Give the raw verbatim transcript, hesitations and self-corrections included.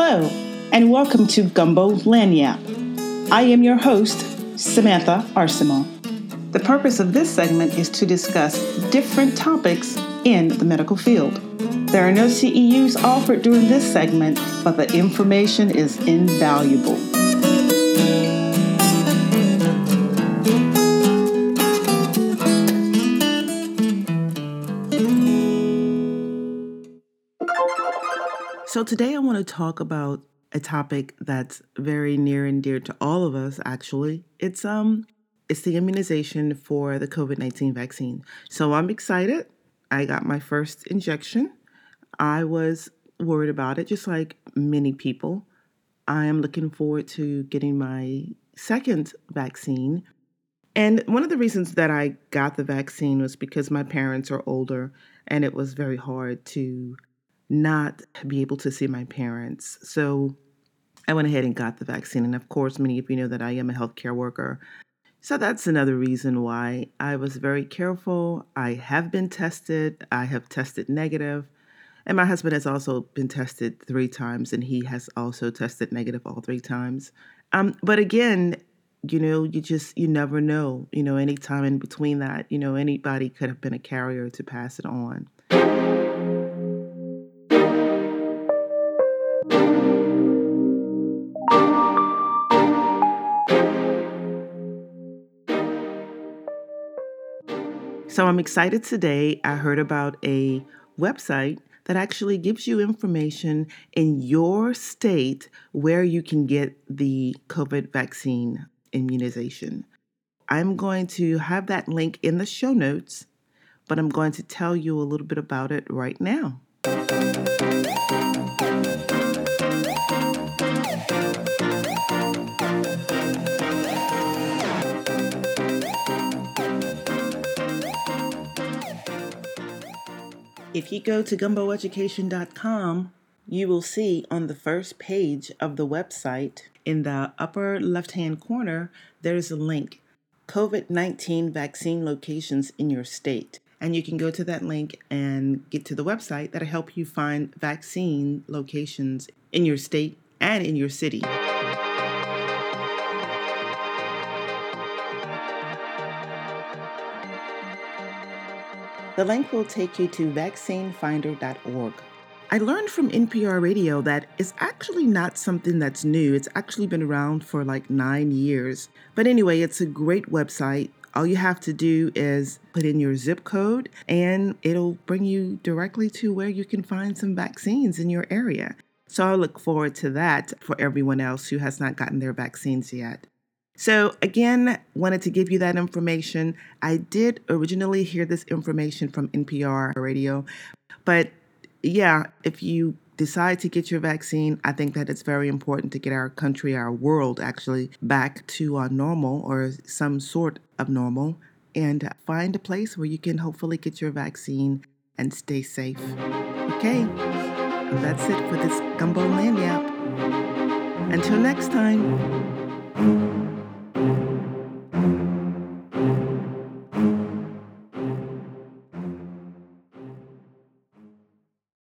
Hello, and welcome to Gumbo Lagniappe. I am your host, Samantha Arcimo. The purpose of this segment is to discuss different topics in the medical field. There are no C E Us offered during this segment, but the information is invaluable. So today I want to talk about a topic that's very near and dear to all of us, actually. It's um it's the immunization for the covid nineteen vaccine. So I'm excited. I got my first injection. I was worried about it, just like many people. I am looking forward to getting my second vaccine. And one of the reasons that I got the vaccine was because my parents are older and it was very hard to not be able to see my parents. So I went ahead and got the vaccine. And of course, many of you know that I am a healthcare worker. So that's another reason why I was very careful. I have been tested. I have tested negative. And my husband has also been tested three times, and he has also tested negative all three times. Um, but again, you know, you just, you never know, you know, any time in between that, you know, anybody could have been a carrier to pass it on. So I'm excited today. I heard about a website that actually gives you information in your state where you can get the COVID vaccine immunization. I'm going to have that link in the show notes, but I'm going to tell you a little bit about it right now. If you go to gumbo education dot com, you will see on the first page of the website, in the upper left-hand corner, there's a link, COVID nineteen vaccine locations in your state. And you can go to that link and get to the website that'll help you find vaccine locations in your state and in your city. The link will take you to vaccine finder dot org. I learned from N P R Radio that it's actually not something that's new. It's actually been around for like nine years. But anyway, it's a great website. All you have to do is put in your zip code and it'll bring you directly to where you can find some vaccines in your area. So I look forward to that for everyone else who has not gotten their vaccines yet. So again, wanted to give you that information. I did originally hear this information from N P R Radio, but yeah, if you decide to get your vaccine, I think that it's very important to get our country, our world actually, back to uh, normal or some sort of normal, and find a place where you can hopefully get your vaccine and stay safe. Okay, that's it for this Gumbo Lagniappe. Until next time.